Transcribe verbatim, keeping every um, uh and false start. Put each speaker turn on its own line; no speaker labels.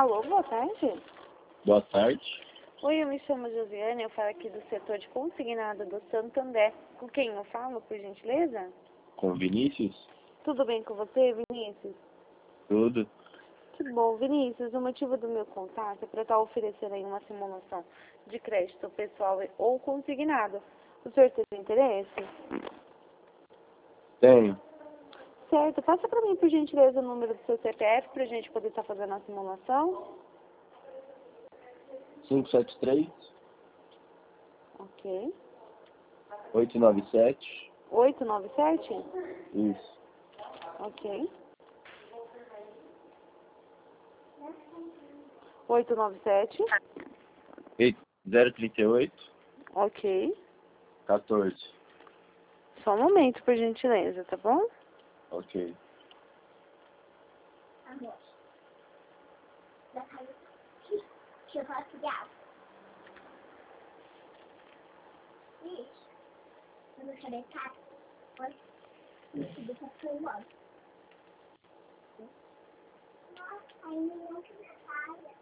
Alô, boa tarde.
Boa tarde.
Oi, eu me chamo Josiane, eu falo aqui do setor de consignado do Santander. Com quem eu falo, por gentileza?
Com Vinícius?
Tudo bem com você, Vinícius?
Tudo.
Que bom, Vinícius, o motivo do meu contato é para estar oferecendo aí uma simulação de crédito pessoal ou consignado. O senhor tem interesse?
Tenho.
Certo, passa para mim, por gentileza, o número do seu C P F para a gente poder estar fazendo a simulação.
cinco sete três,
Ok.
oito nove sete.
oito nove sete?
Isso.
Ok. oito nove sete.
zero trinta e oito,
Ok.
quatorze.
Só um momento, por gentileza, tá bom?
Ok.
Amor, da casa chegou a criança. Isso. Eu vou saber casa. Oi. Isso, deixa eu ir embora. Nossa, ainda não que me fala.